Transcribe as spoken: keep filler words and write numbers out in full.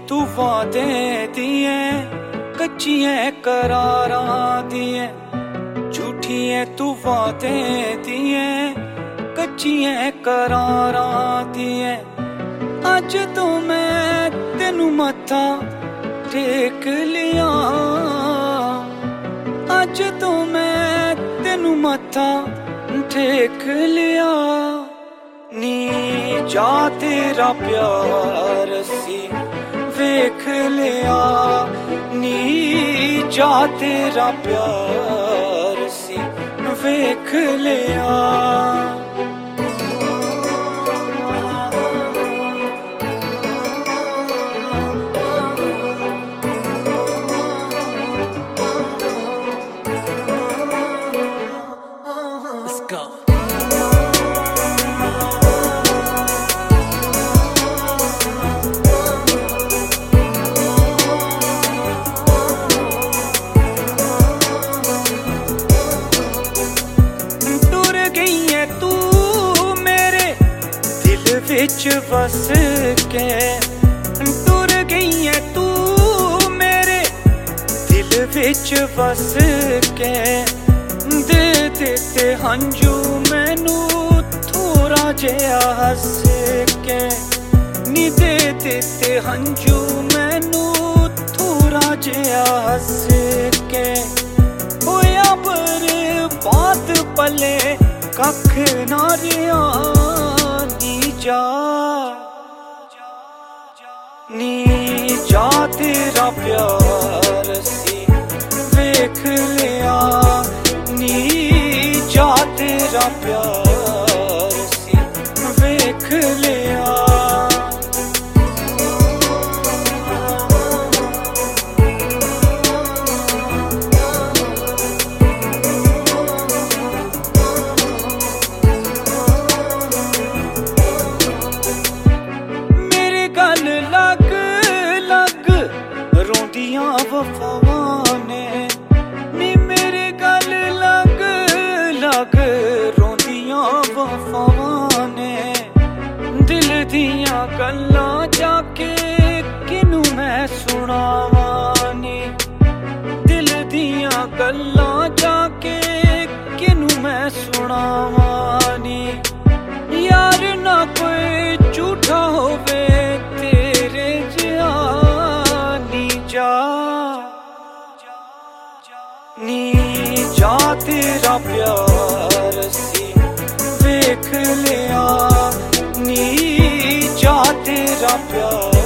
तू वादे दिए कच्चियां करारां दिए, झूठियां तू वादे दिए कच्चियां करारां दिए। अज तो मैं तेनू मत्था टेक लिया, अज तो मैं तेनू मत्था टेक लिया। नी जा तेरा प्यार सी वेख लिया, नी जा तेरा प्यार सी वेख लिया। Let's go. विच बस के टुर गई है तू मेरे दिल विच बस के। दे देते हंजू मैनू थोड़ा जिहा हस के, नी दे देते हंजू मैनू थोड़ा जिहा हस के। होया बर्बाद पले कख ना रिहा, जा नी जा तेरा प्यार सी वेख लिया, नी जा तेरा प्यार सी वेख लिया। लग लग रोंदियां वफावां ने, नी मेरे गल लग लग रोंदियां वफावां ने। दिल दियां गल्लां जाके किनू मैं सुनावां नी, दिल दियां गल्लां जाके किनू मैं सुनावां नी। यार ना कोई झूठा होवे तेरे जिहा, नी जा नी जा तेरा प्यार सी वेख लिया, नी जा तेरा प्यार